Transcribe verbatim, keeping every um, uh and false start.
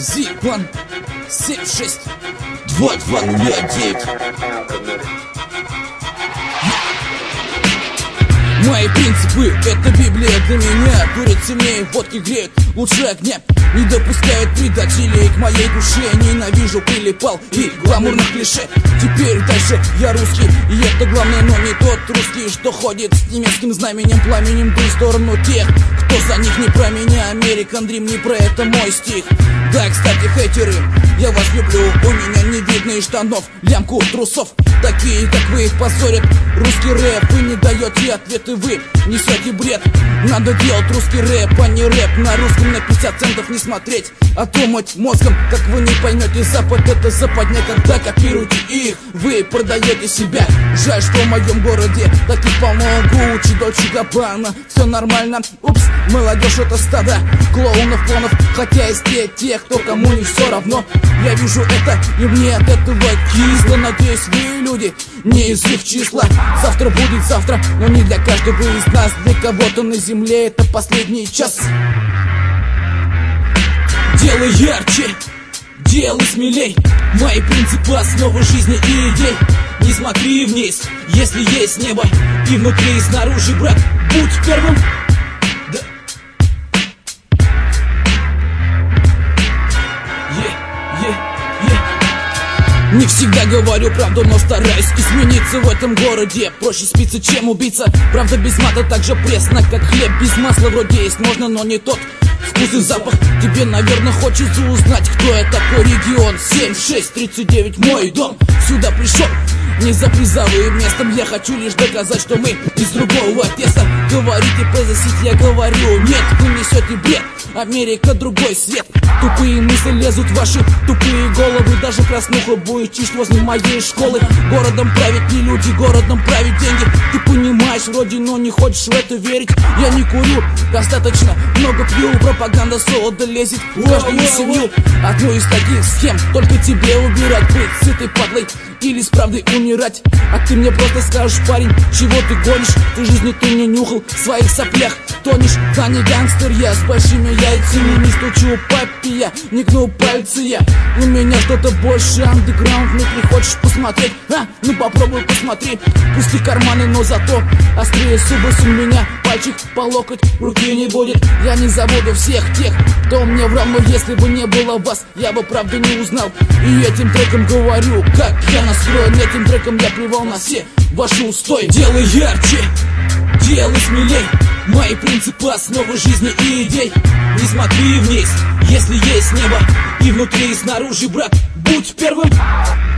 Зигман семь шесть два два ноль девять. Мои принципы — это Библия для меня. Курят сильнее, водки греют лучше огня. Не допускают предателей к моей душе. Ненавижу прилипал и гламурных клише. Теперь дальше я русский, и это главное, но не тот русский, что ходит с немецким знаменем, пламенем, в сторону тех, кто за них. Не про меня, American Dream, не про это мой стих. Да, кстати, хейтеры, я вас люблю. У меня не видно из штанов лямку трусов. Такие, как вы, их позорят русский рэп. Вы не даете ответы, вы несете бред. Надо делать русский рэп, а не рэп. На русском на пятьдесят центов не смотреть, а думать мозгом. Как вы не поймете, Запад — это западня. Когда копируете их, вы продаете себя. Жаль, что в моем городе таких полно. Гуччи, Дольче Габбана, все нормально. Упс, молодежь — это стадо клоунов, клонов. Хотя есть те, те, кто кому не все равно. Я вижу это, и мне от этого кисло. Надеюсь, вы, люди, не из их числа. Завтра будет завтра, но не для каждого из нас. Для кого-то на земле это последний час. Делай ярче, делай смелей. Мои принципы — основа жизни и идей. Не смотри вниз, если есть небо. И внутри, и снаружи, брат, будь первым. Да. Yeah, yeah, yeah. Не всегда говорю правду, но стараюсь измениться в этом городе. Проще спиться, чем убиться. Правда без мата так же пресно, как хлеб без масла. Вроде есть можно, но не тот вкус и запах. Тебе, наверное, хочется узнать, кто я такой. Регион семь шесть тридцать девять, мой дом. Сюда пришел не за призовым местом. Я хочу лишь доказать, что мы из другого теста. Говорите позасить, я говорю нет. Вы несете бред, Америка — другой свет. Тупые мысли лезут в ваши тупые головы. Даже краснуха будет чишь возле моей школы. Городом правят не люди, городом правят деньги. Ты понимаешь вроде, но не хочешь в это верить. Я не курю, достаточно много пью. Пропаганда солода лезет в каждую семью. Одну из таких схем только тебе убирать. Быть сытой падлой или с правдой умирать. А ты мне просто скажешь, парень, чего ты гонишь? Ты жизни ты не нюхал, в своих соплях тонешь. Да не гангстер я, с большими яйцами. Не стучу папе я, не гну пальцы я. У меня что-то больше, андеграунд внутри. Хочешь посмотреть? А, ну попробуй посмотри. Пусти карманы, но зато острее субус у меня. Пальчик по локоть, руки не будет. Я не забуду всех тех, кто мне врал. Но если бы не было вас, я бы правду не узнал. И этим треком говорю, как я настроен. Этим треком я плевал на все ваши устои. Делай ярче, делай смелей. Мои принципы — основа жизни и идей. Не смотри вниз, если есть небо. И внутри, и снаружи, брат, будь первым.